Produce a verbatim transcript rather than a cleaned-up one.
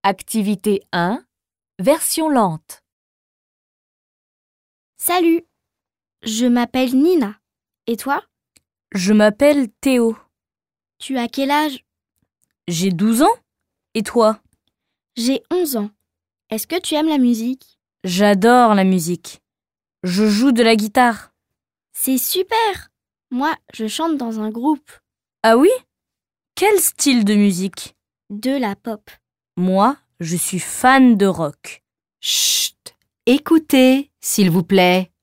Activité un, version lente. Salut, je m'appelle Nina. Et toi? Je m'appelle Théo. Tu as quel âge? J'ai douze ans. Et toi? J'ai onze ans. Est-ce que tu aimes la musique? J'adore la musique. Je joue de la guitare. C'est super! Moi, je chante dans un groupe. Ah oui? Quel style de musique? De la pop. Moi, je suis fan de rock. Chut! Écoutez, s'il vous plaît.